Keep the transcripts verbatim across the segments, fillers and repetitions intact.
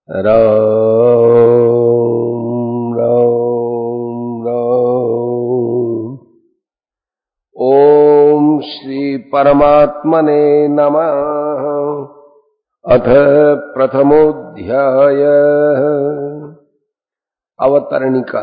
राम राम राम। ओम श्री परमात्मने नमः। अथ प्रथमोऽध्याय अवतरणिका।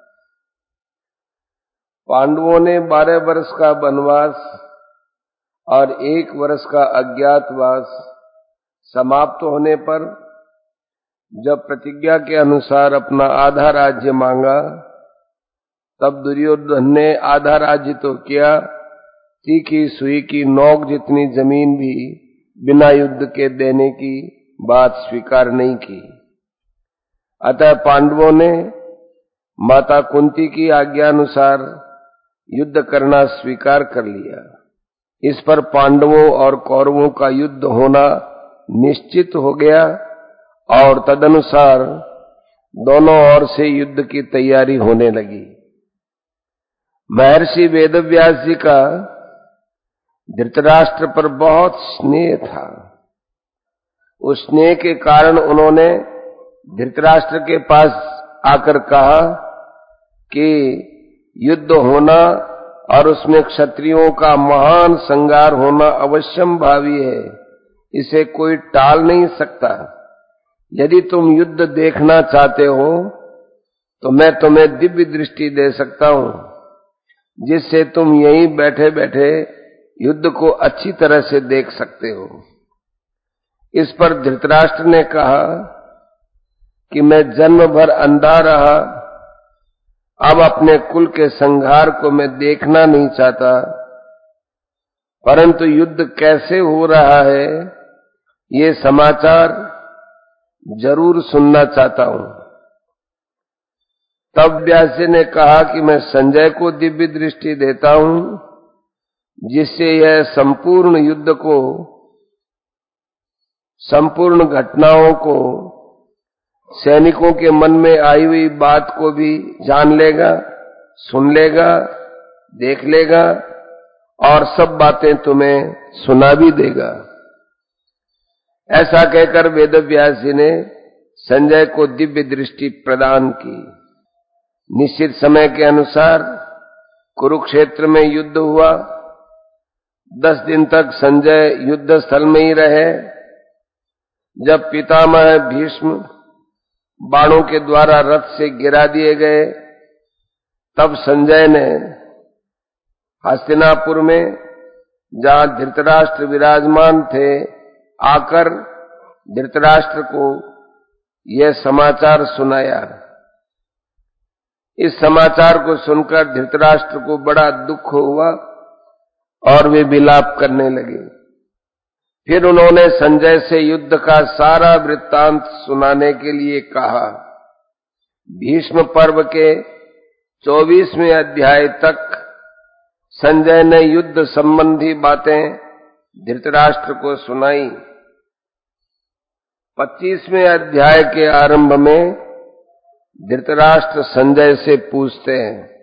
पांडवों ने बारह वर्ष का वनवास और एक वर्ष का अज्ञातवास समाप्त होने पर जब प्रतिज्ञा के अनुसार अपना आधा राज्य मांगा, तब दुर्योधन ने आधा राज्य तो किया, तीखी सुई की नोक जितनी जमीन भी बिना युद्ध के देने की बात स्वीकार नहीं की। अतः पांडवों ने माता कुंती की आज्ञानुसार युद्ध करना स्वीकार कर लिया। इस पर पांडवों और कौरवों का युद्ध होना निश्चित हो गया और तदनुसार दोनों ओर से युद्ध की तैयारी होने लगी। महर्षि वेदव्यास जी का धृतराष्ट्र पर बहुत स्नेह था। उस स्नेह के कारण उन्होंने धृतराष्ट्र के पास आकर कहा कि युद्ध होना और उसमें क्षत्रियों का महान संहार होना अवश्यंभावी है, इसे कोई टाल नहीं सकता। यदि तुम युद्ध देखना चाहते हो तो मैं तुम्हें दिव्य दृष्टि दे सकता हूं, जिससे तुम यहीं बैठे बैठे युद्ध को अच्छी तरह से देख सकते हो। इस पर धृतराष्ट्र ने कहा कि मैं जन्म भर अंधा रहा, अब अपने कुल के संहार को मैं देखना नहीं चाहता, परंतु युद्ध कैसे हो रहा है ये समाचार जरूर सुनना चाहता हूं। तब व्यास जी ने कहा कि मैं संजय को दिव्य दृष्टि देता हूं, जिससे यह संपूर्ण युद्ध को, संपूर्ण घटनाओं को, सैनिकों के मन में आई हुई बात को भी जान लेगा, सुन लेगा, देख लेगा और सब बातें तुम्हें सुना भी देगा। ऐसा कहकर वेदव्यास जी ने संजय को दिव्य दृष्टि प्रदान की। निश्चित समय के अनुसार कुरुक्षेत्र में युद्ध हुआ। दस दिन तक संजय युद्ध स्थल में ही रहे। जब पितामह भीष्म बाणों के द्वारा रथ से गिरा दिए गए, तब संजय ने हस्तिनापुर में, जहां धृतराष्ट्र विराजमान थे, आकर धृतराष्ट्र को यह समाचार सुनाया। इस समाचार को सुनकर धृतराष्ट्र को बड़ा दुख हुआ और वे विलाप करने लगे। फिर उन्होंने संजय से युद्ध का सारा वृत्तांत सुनाने के लिए कहा। भीष्म पर्व के चौबीसवें अध्याय तक संजय ने युद्ध संबंधी बातें धृतराष्ट्र को सुनाई। पच्चीसवें अध्याय के आरंभ में धृतराष्ट्र संजय से पूछते हैं,